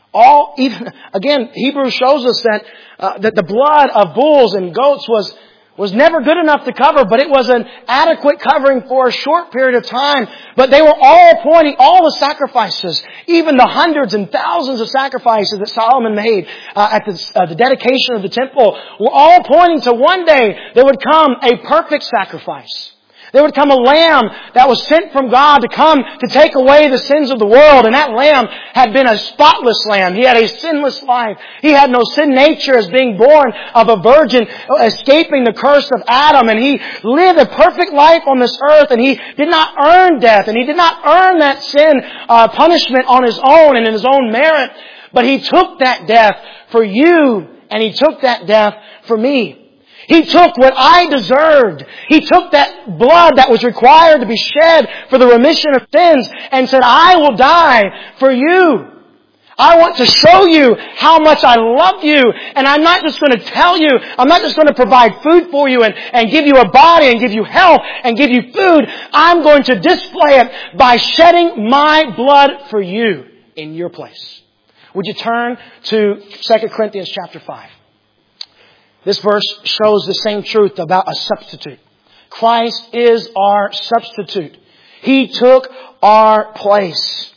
Again, Hebrews shows us that the blood of bulls and goats was never good enough to cover, but it was an adequate covering for a short period of time. But they were all pointing, all the sacrifices, even the hundreds and thousands of sacrifices that Solomon made at the dedication of the temple, were all pointing to one day there would come a perfect sacrifice. There would come a lamb that was sent from God to come to take away the sins of the world. And that lamb had been a spotless lamb. He had a sinless life. He had no sin nature as being born of a virgin, escaping the curse of Adam. And he lived a perfect life on this earth. And he did not earn death. And he did not earn that sin punishment on his own and in his own merit. But he took that death for you. And he took that death for me. He took what I deserved. He took that blood that was required to be shed for the remission of sins and said, I will die for you. I want to show you how much I love you. And I'm not just going to tell you, I'm not just going to provide food for you and give you a body and give you health and give you food. I'm going to display it by shedding my blood for you in your place. Would you turn to 2 Corinthians chapter 5? This verse shows the same truth about a substitute. Christ is our substitute. He took our place.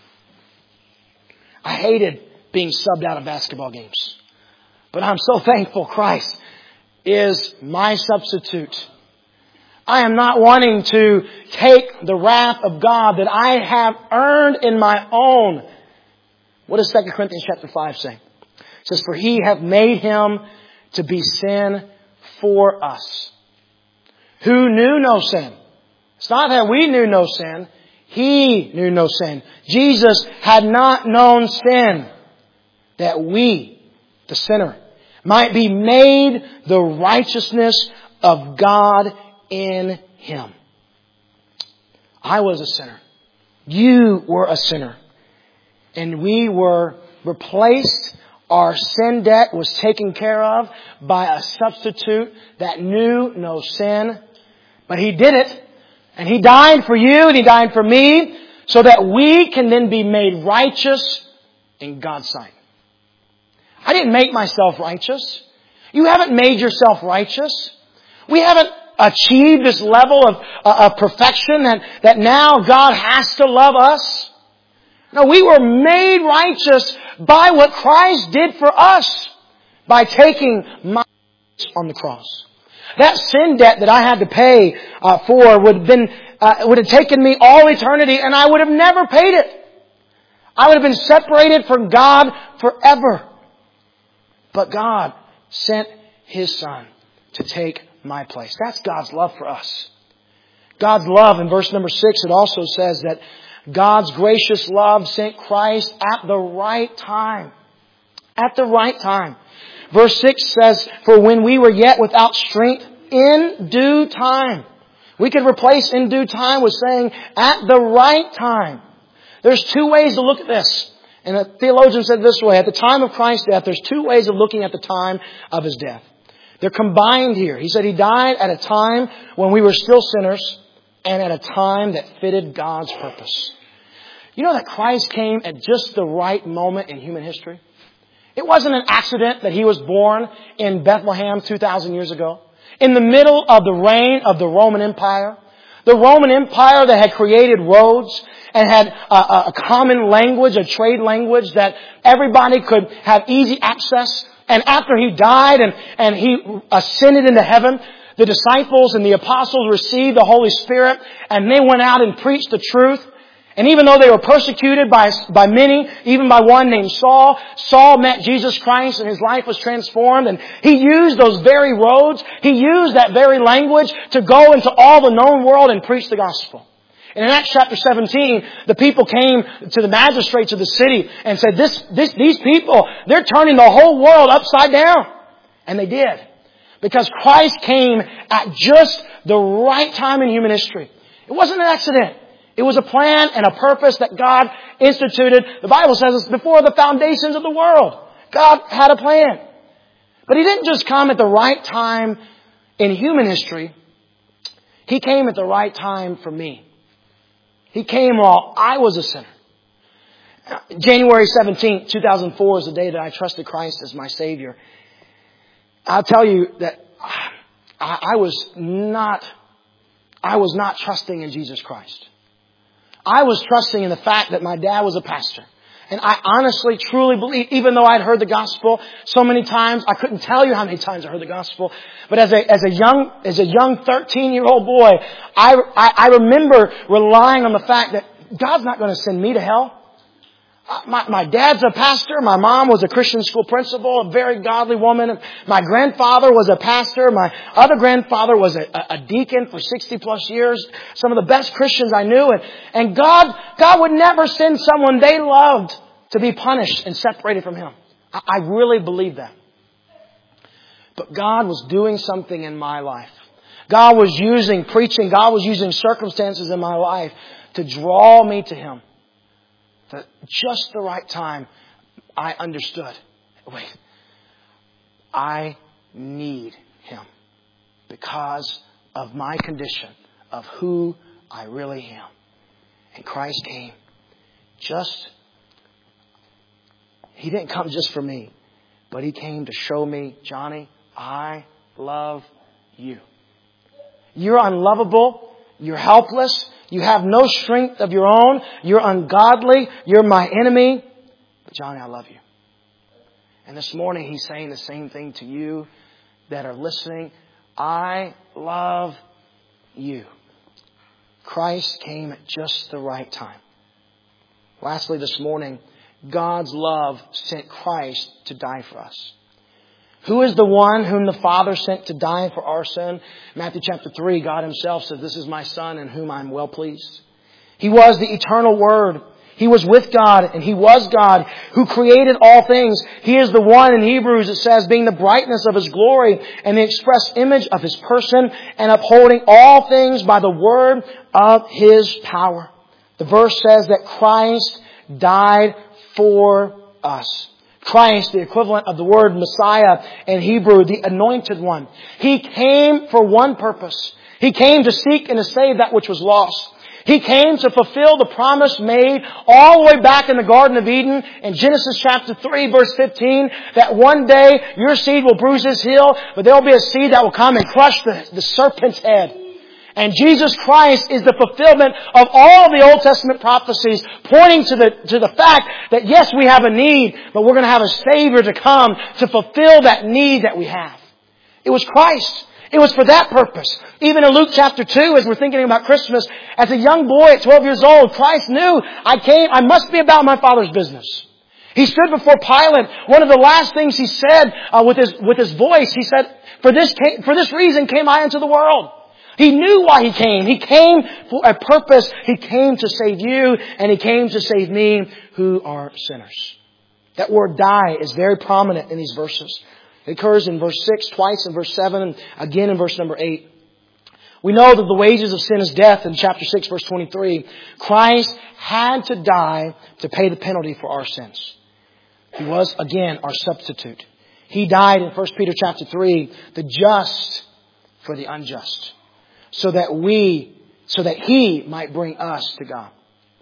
I hated being subbed out of basketball games. But I'm so thankful Christ is my substitute. I am not wanting to take the wrath of God that I have earned in my own. What does 2 Corinthians chapter 5 say? It says, for He hath made Him to be sin for us, who knew no sin. It's not that we knew no sin. He knew no sin. Jesus had not known sin, that we, the sinner, might be made the righteousness of God in Him. I was a sinner. You were a sinner. And we were replaced. Our sin debt was taken care of by a substitute that knew no sin. But He did it. And He died for you and He died for me so that we can then be made righteous in God's sight. I didn't make myself righteous. You haven't made yourself righteous. We haven't achieved this level of perfection that now God has to love us. No, we were made righteous by what Christ did for us by taking my place on the cross. That sin debt that I had to pay for would have taken me all eternity, and I would have never paid it. I would have been separated from God forever. But God sent His Son to take my place. That's God's love for us. God's love, in verse number 6, it also says that God's gracious love sent Christ at the right time. At the right time. Verse 6 says, for when we were yet without strength, in due time. We could replace in due time with saying at the right time. There's two ways to look at this. And a theologian said this way, at the time of Christ's death, there's two ways of looking at the time of His death. They're combined here. He said He died at a time when we were still sinners and at a time that fitted God's purpose. You know that Christ came at just the right moment in human history? It wasn't an accident that He was born in Bethlehem 2,000 years ago. In the middle of the reign of the Roman Empire. The Roman Empire that had created roads and had a common language, a trade language that everybody could have easy access. And after He died and He ascended into heaven, the disciples and the apostles received the Holy Spirit and they went out and preached the truth. And even though they were persecuted by many, even by one named Saul, Saul met Jesus Christ and his life was transformed. And he used those very roads. He used that very language to go into all the known world and preach the gospel. And in Acts chapter 17, the people came to the magistrates of the city and said, these people, they're turning the whole world upside down. And they did. Because Christ came at just the right time in human history. It wasn't an accident. It was a plan and a purpose that God instituted. The Bible says it's before the foundations of the world. God had a plan. But He didn't just come at the right time in human history. He came at the right time for me. He came while I was a sinner. January 17th, 2004 is the day that I trusted Christ as my Savior. I'll tell you that I was not trusting in Jesus Christ. I was trusting in the fact that my dad was a pastor. And I honestly, truly believe, even though I'd heard the gospel so many times, I couldn't tell you how many times I heard the gospel. But as a young 13-year-old boy, I remember relying on the fact that God's not going to send me to hell. My dad's a pastor. My mom was a Christian school principal, a very godly woman. My grandfather was a pastor. My other grandfather was a deacon for 60 plus years. Some of the best Christians I knew. And God would never send someone they loved to be punished and separated from Him. I really believe that. But God was doing something in my life. God was using preaching. God was using circumstances in my life to draw me to Him. At just the right time, I understood. Wait, I need Him because of my condition, of who I really am. And Christ came He didn't come just for me, but He came to show me, Johnny, I love you. You're unlovable. You're helpless. You have no strength of your own. You're ungodly. You're my enemy. But Johnny, I love you. And this morning He's saying the same thing to you that are listening. I love you. Christ came at just the right time. Lastly, this morning, God's love sent Christ to die for us. Who is the one whom the Father sent to die for our sin? Matthew chapter 3, God Himself says, "This is my Son in whom I am well pleased." He was the eternal Word. He was with God and He was God who created all things. He is the one in Hebrews, it says, being the brightness of His glory and the express image of His person and upholding all things by the word of His power. The verse says that Christ died for us. Christ, the equivalent of the word Messiah in Hebrew, the anointed one. He came for one purpose. He came to seek and to save that which was lost. He came to fulfill the promise made all the way back in the Garden of Eden in Genesis chapter 3 verse 15 that one day your seed will bruise his heel, but there will be a seed that will come and crush the serpent's head. And Jesus Christ is the fulfillment of all the Old Testament prophecies pointing to the fact that yes, we have a need, but we're going to have a Savior to come to fulfill that need that we have. It was Christ. It was for that purpose. Even in Luke chapter 2, as we're thinking about Christmas, as a young boy at 12 years old, Christ knew, I must be about my Father's business. He stood before Pilate. One of the last things He said with his voice, He said, for this reason came I into the world. He knew why He came. He came for a purpose. He came to save you, and He came to save me, who are sinners. That word die is very prominent in these verses. It occurs in verse 6 twice, in verse 7, and again in verse number 8. We know that the wages of sin is death in chapter 6, verse 23. Christ had to die to pay the penalty for our sins. He was, again, our substitute. He died in 1 Peter chapter 3, the just for the unjust, so that He might bring us to God.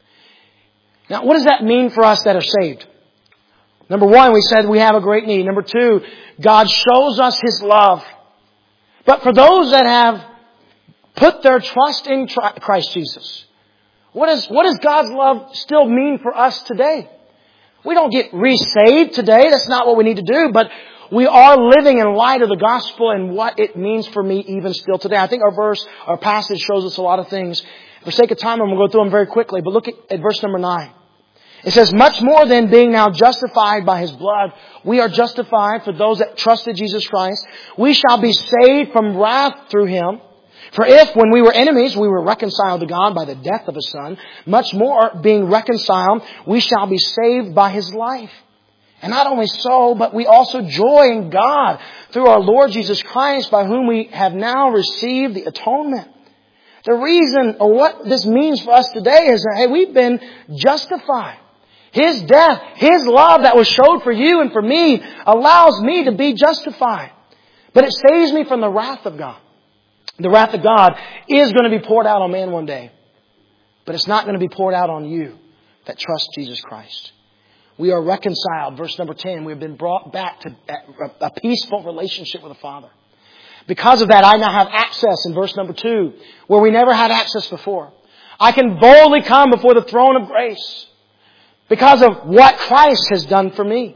Now, what does that mean for us that are saved? Number one, we said we have a great need. Number two, God shows us His love. But for those that have put their trust in Christ Jesus, what does God's love still mean for us today? We don't get re-saved today. That's not what we need to do. But we are living in light of the gospel and what it means for me even still today. I think our passage shows us a lot of things. For sake of time, I'm going to go through them very quickly. But look at verse number 9. It says, much more than being now justified by His blood, we are justified for those that trusted Jesus Christ. We shall be saved from wrath through Him. For if, when we were enemies, we were reconciled to God by the death of His Son, much more, being reconciled, we shall be saved by His life. And not only so, but we also joy in God through our Lord Jesus Christ, by whom we have now received the atonement. The reason, or what this means for us today is that, hey, we've been justified. His death, His love that was showed for you and for me allows me to be justified. But it saves me from the wrath of God. The wrath of God is going to be poured out on man one day. But it's not going to be poured out on you. that trust Jesus Christ. We are reconciled. Verse number 10, we have been brought back to a peaceful relationship with the Father. Because of that, I now have access in verse number 2, where we never had access before. I can boldly come before the throne of grace because of what Christ has done for me.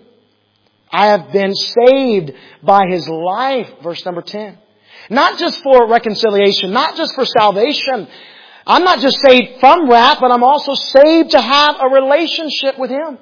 I have been saved by His life, verse number 10. Not just for reconciliation, not just for salvation. I'm not just saved from wrath, but I'm also saved to have a relationship with Him.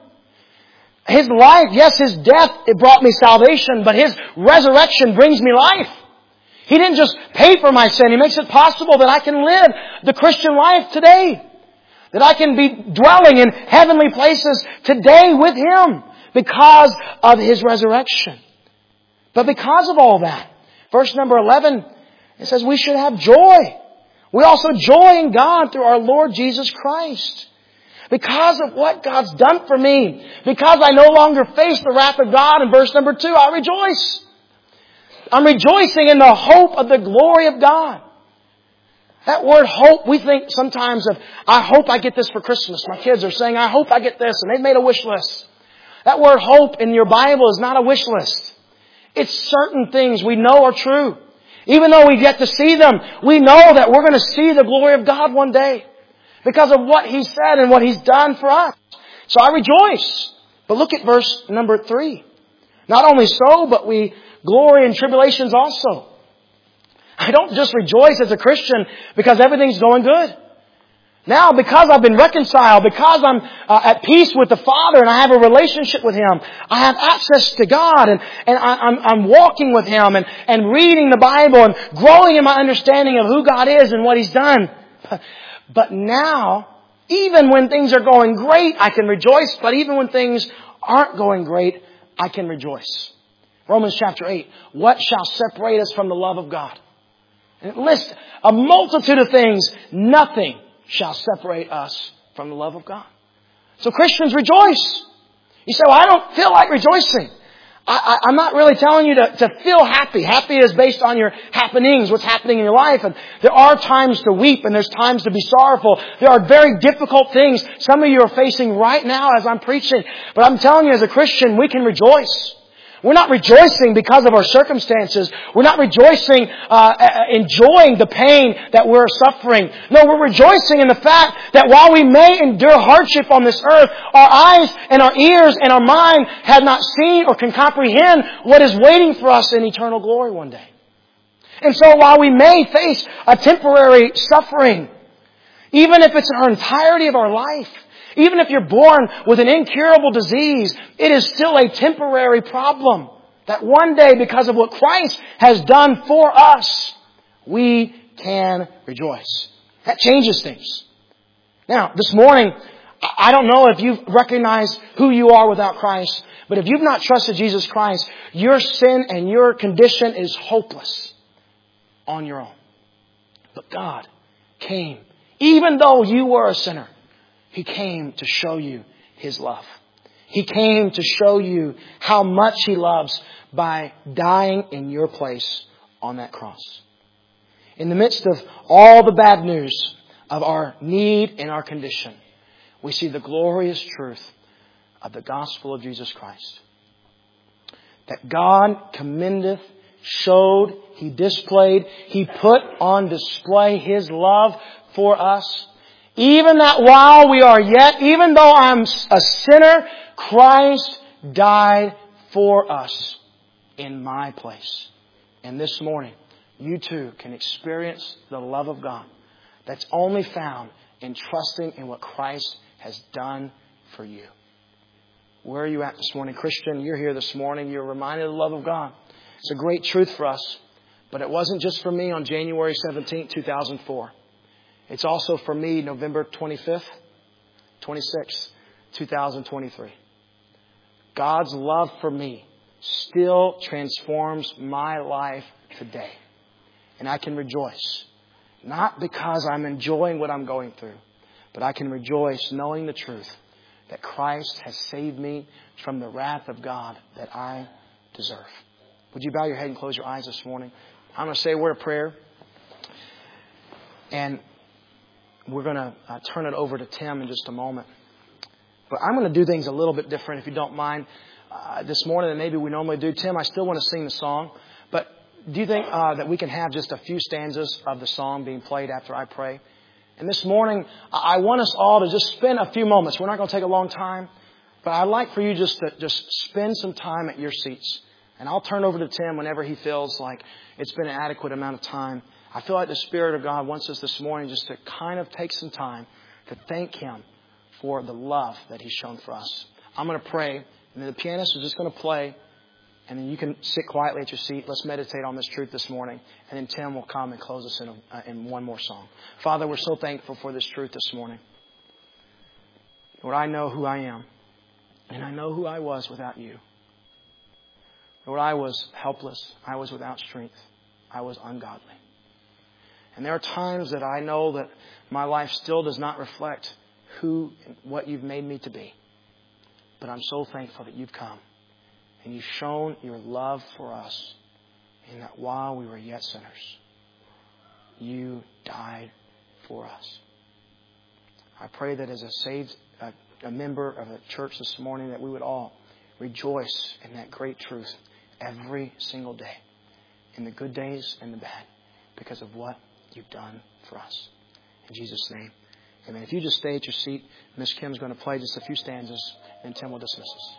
His life, yes, His death, it brought me salvation, but His resurrection brings me life. He didn't just pay for my sin. He makes it possible that I can live the Christian life today. That I can be dwelling in heavenly places today with Him because of His resurrection. But because of all that, verse number 11, it says we should have joy. We also joy in God through our Lord Jesus Christ. Because of what God's done for me. Because I no longer face the wrath of God in verse number 2, I rejoice. I'm rejoicing in the hope of the glory of God. That word hope, we think sometimes of, I hope I get this for Christmas. My kids are saying, I hope I get this, and they've made a wish list. That word hope in your Bible is not a wish list. It's certain things we know are true. Even though we get to see them, we know that we're going to see the glory of God one day. Because of what He said and what He's done for us. So I rejoice. But look at verse number 3. Not only so, but we glory in tribulations also. I don't just rejoice as a Christian because everything's going good. Now, because I've been reconciled, because I'm at peace with the Father and I have a relationship with Him, I have access to God and I'm walking with Him and reading the Bible and growing in my understanding of who God is and what He's done. But now, even when things are going great, I can rejoice. But even when things aren't going great, I can rejoice. Romans chapter 8. What shall separate us from the love of God? And it lists a multitude of things. Nothing shall separate us from the love of God. So Christians, rejoice. You say, well, I don't feel like rejoicing. I'm not really telling you to feel happy. Happy is based on your happenings, what's happening in your life. And there are times to weep and there's times to be sorrowful. There are very difficult things some of you are facing right now as I'm preaching. But I'm telling you, as a Christian, we can rejoice. We're not rejoicing because of our circumstances. We're not rejoicing, enjoying the pain that we're suffering. No, we're rejoicing in the fact that while we may endure hardship on this earth, our eyes and our ears and our mind have not seen or can comprehend what is waiting for us in eternal glory one day. And so while we may face a temporary suffering, even if it's our entirety of our life, even if you're born with an incurable disease, it is still a temporary problem that one day, because of what Christ has done for us, we can rejoice. That changes things. Now, this morning, I don't know if you've recognized who you are without Christ, but if you've not trusted Jesus Christ, your sin and your condition is hopeless on your own. But God came, even though you were a sinner. He came to show you His love. He came to show you how much He loves by dying in your place on that cross. In the midst of all the bad news of our need and our condition, we see the glorious truth of the gospel of Jesus Christ. That God commendeth, showed, He displayed, He put on display His love for us. Even that while we are yet, even though I'm a sinner, Christ died for us in my place. And this morning, you too can experience the love of God that's only found in trusting in what Christ has done for you. Where are you at this morning, Christian? You're here this morning. You're reminded of the love of God. It's a great truth for us. But it wasn't just for me on January 17, 2004. It's also for me November 25th, 26th, 2023. God's love for me still transforms my life today. And I can rejoice. Not because I'm enjoying what I'm going through, but I can rejoice knowing the truth that Christ has saved me from the wrath of God that I deserve. Would you bow your head and close your eyes this morning? I'm going to say a word of prayer. And we're going to turn it over to Tim in just a moment. But I'm going to do things a little bit different, if you don't mind, this morning than maybe we normally do. Tim, I still want to sing the song. But do you think that we can have just a few stanzas of the song being played after I pray? And this morning, I want us all to just spend a few moments. We're not going to take a long time. But I'd like for you just to spend some time at your seats. And I'll turn over to Tim whenever he feels like it's been an adequate amount of time. I feel like the Spirit of God wants us this morning just to kind of take some time to thank Him for the love that He's shown for us. I'm going to pray, and then the pianist is just going to play, and then you can sit quietly at your seat. Let's meditate on this truth this morning, and then Tim will come and close us in one more song. Father, we're so thankful for this truth this morning. Lord, I know who I am, and I know who I was without You. Lord, I was helpless. I was without strength. I was ungodly. And there are times that I know that my life still does not reflect who and what You've made me to be. But I'm so thankful that You've come and You've shown Your love for us, and that while we were yet sinners, You died for us. I pray that as a member of a church this morning, that we would all rejoice in that great truth every single day, in the good days and the bad, because of what You've done for us. In Jesus' name, amen. If you just stay at your seat, Miss Kim's going to play just a few stanzas, and Tim will dismiss us.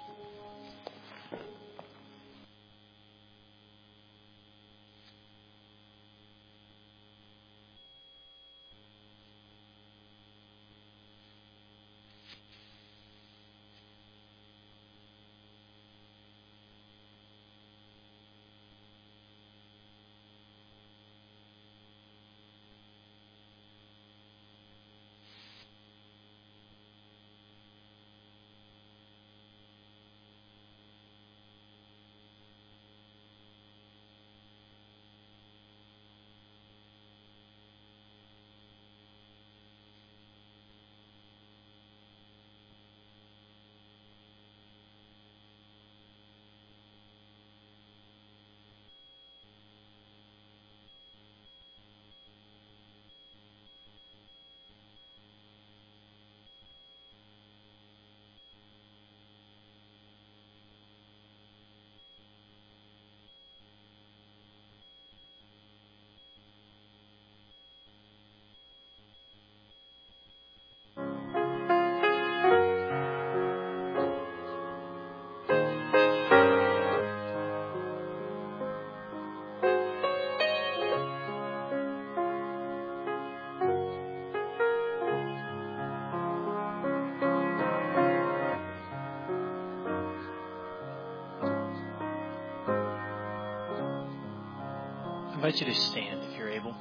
I invite you to stand if you're able.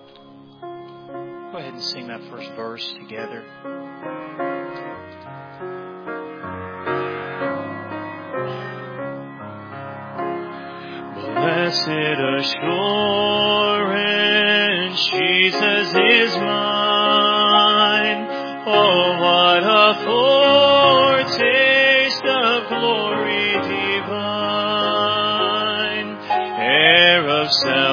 Go ahead and sing that first verse together. Blessed assurance, Jesus is mine. Oh, what a foretaste of glory divine, heir of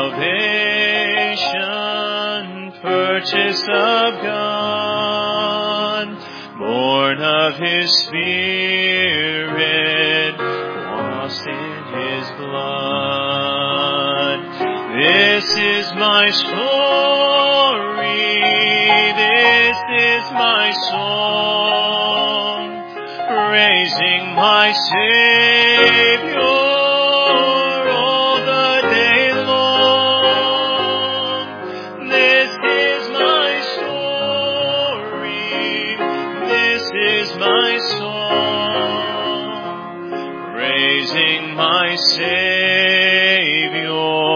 salvation, purchased of God, born of His Spirit, washed in His blood. This is my story, this is my song, praising my Savior all the day long. This is my story, this is my song, praising my Savior